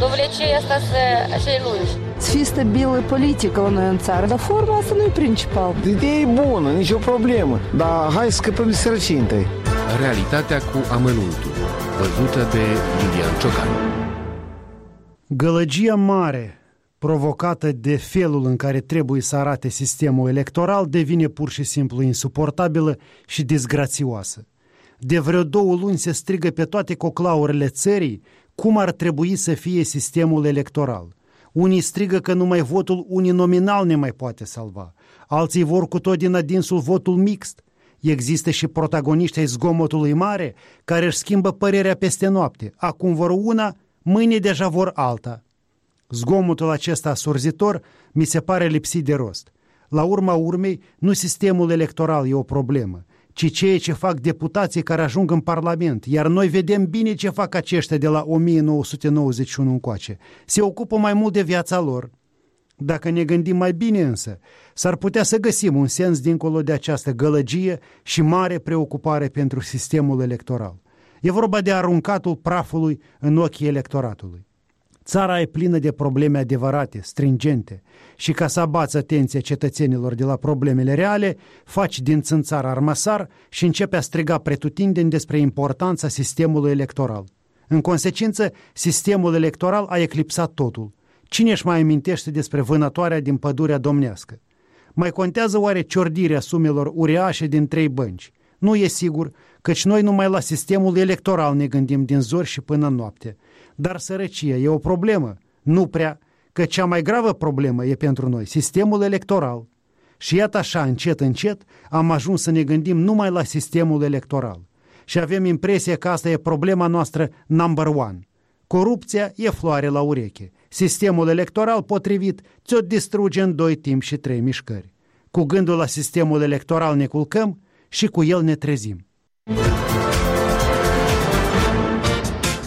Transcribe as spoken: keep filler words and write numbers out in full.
Довлече asta să lungi. Să fie stabilă politică la noi în țară, dar forma asta nu e principal. Ideea e bună, nicio problemă, dar hai să scăpăm de sărăcie întâi. Realitatea cu amănuntul, văzută de Lilian Ciocan. Gălăgia mare provocată de felul în care trebuie să arate sistemul electoral devine pur și simplu insuportabilă și disgrațioasă. De vreo două luni se strigă pe toate coclaurile țării cum ar trebui să fie sistemul electoral. Unii strigă că numai votul uninominal ne mai poate salva. Alții vor cu tot din adinsul votul mixt. Există și protagoniști ai zgomotului mare care își schimbă părerea peste noapte. Acum vor una, mâine deja vor alta. Zgomotul acesta asurzitor mi se pare lipsit de rost. La urma urmei, nu sistemul electoral e o problemă, ci ceea ce fac deputații care ajung în Parlament, iar noi vedem bine ce fac aceștia de la o mie nouă sute nouăzeci și unu încoace. Se ocupă mai mult de viața lor. Dacă ne gândim mai bine însă, s-ar putea să găsim un sens dincolo de această gălăgie și mare preocupare pentru sistemul electoral. E vorba de aruncatul prafului în ochii electoratului. Țara e plină de probleme adevărate, stringente, și ca să abați atenția cetățenilor de la problemele reale, faci din țânțar armăsar și începe a striga pretutindeni despre importanța sistemului electoral. În consecință, sistemul electoral a eclipsat totul. Cine își mai amintește despre vânătoarea din pădurea domnească? Mai contează oare ciordirea sumelor uriașe din trei bănci? Nu e sigur, căci noi numai la sistemul electoral ne gândim din zori și până noapte. Dar sărăcia e o problemă? Nu prea, că cea mai gravă problemă e pentru noi sistemul electoral. Și iată așa, încet, încet, am ajuns să ne gândim numai la sistemul electoral. Și avem impresia că asta e problema noastră number one. Corupția e floare la ureche. Sistemul electoral potrivit ți-o distruge în doi timp și trei mișcări. Cu gândul la sistemul electoral ne culcăm și cu el ne trezim.